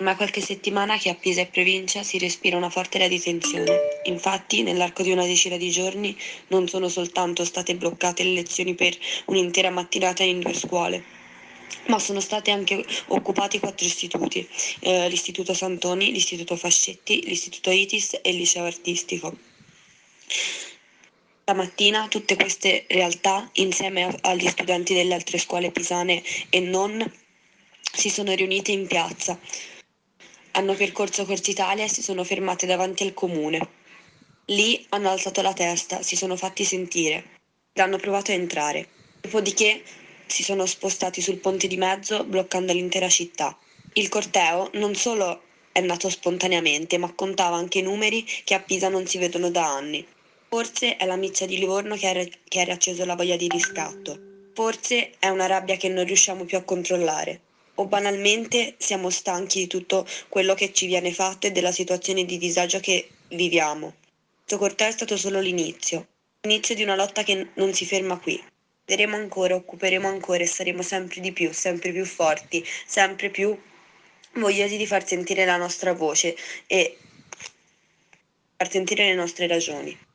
Ma qualche settimana che a Pisa e provincia si respira una forte aria di tensione. Infatti, nell'arco di una decina di giorni non sono soltanto state bloccate le lezioni per un'intera mattinata in 2 scuole, ma sono stati anche occupati 4 istituti, l'Istituto Santoni, l'Istituto Fascetti, l'Istituto ITIS e il Liceo Artistico. Stamattina tutte queste realtà, insieme agli studenti delle altre scuole pisane e non, si sono riunite in piazza. Hanno percorso Corso Italia e si sono fermate davanti al comune. Lì hanno alzato la testa, si sono fatti sentire ed hanno provato a entrare. Dopodiché si sono spostati sul ponte di mezzo, bloccando l'intera città. Il corteo non solo è nato spontaneamente, ma contava anche numeri che a Pisa non si vedono da anni. Forse è la miccia di Livorno che ha riacceso la voglia di riscatto. Forse è una rabbia che non riusciamo più a controllare. O banalmente siamo stanchi di tutto quello che ci viene fatto e della situazione di disagio che viviamo. Questo corteo è stato solo l'inizio di una lotta che non si ferma qui. Vedremo ancora, occuperemo ancora e saremo sempre più forti, sempre più vogliosi di far sentire la nostra voce e far sentire le nostre ragioni.